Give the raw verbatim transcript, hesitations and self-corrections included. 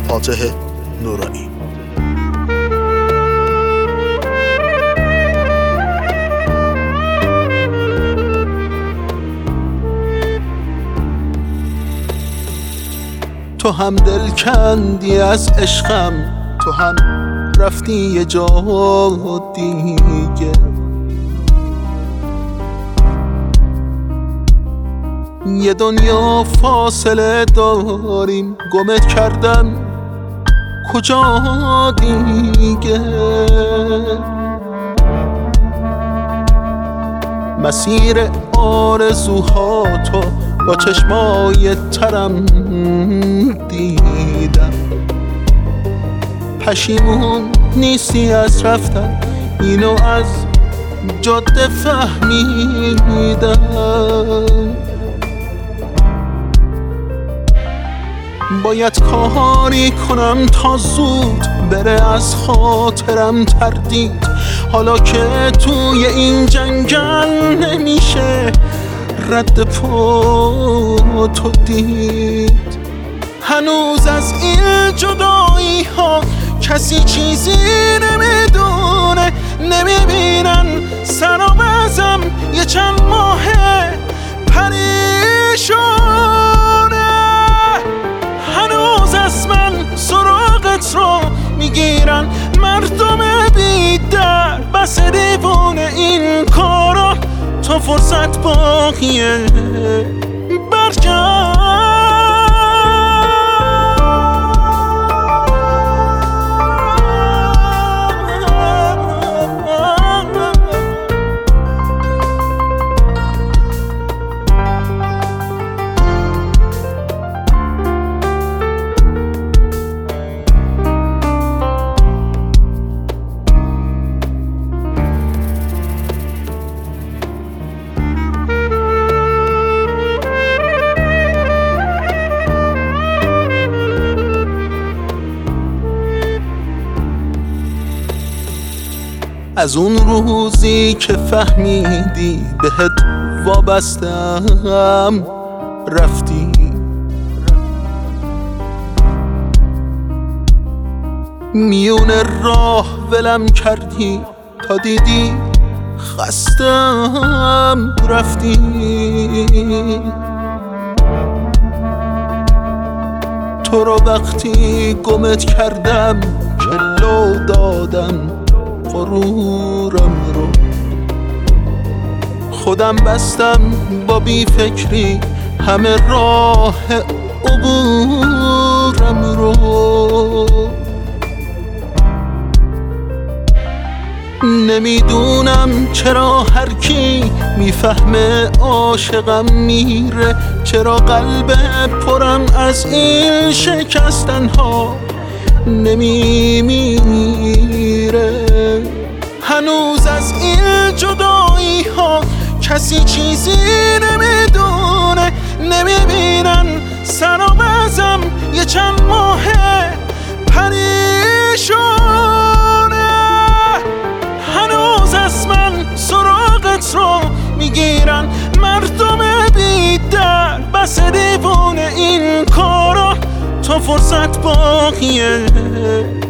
فاتح نورانی. تو هم دل کندی از عشقم، تو هم رفتی یه جا دیگه. یه دنیا فاصله داریم، گمت کردم کجا دیگه. مسیر آرزوهاتو با چشمای ترم دیدم. پشیمون نیستی از رفتن، اینو از جاده فهمیدم. باید کاری کنم تا زود بره از خاطرم تردید. حالا که توی این جنگل نمیشه رد پا تو دید. هنوز از این جدایی ها کسی چیزی نمیدونه، نمیبینن سر و وضعم یه چند ماهه پریشونه. هنوز از من سراغت رو میگیرن مردم بی در، بس دیوونه این کارا تا فرصت باقیه برگرد. از اون روزی که فهمیدی بهت وابستم رفتی. میون راه ولم کردی تا دیدی خستم رفتی. تو رو وقتی گمت کردم جلو دادم غرورم رو، خودم بستم با بی فکری همه راه عبورم رو. نمیدونم چرا هر کی میفهمه عاشقم میره، چرا قلب پرم از این شکستن ها نمیمیره. هنوز از این جدایی ها کسی چیزی نمیدونه، نمیبینن سر و وضعم یه چند ماهه پریشونه. هنوز از من سراغت رو میگیرن مردم بی در، بس دیوونه این کارا تا فرصت باقیه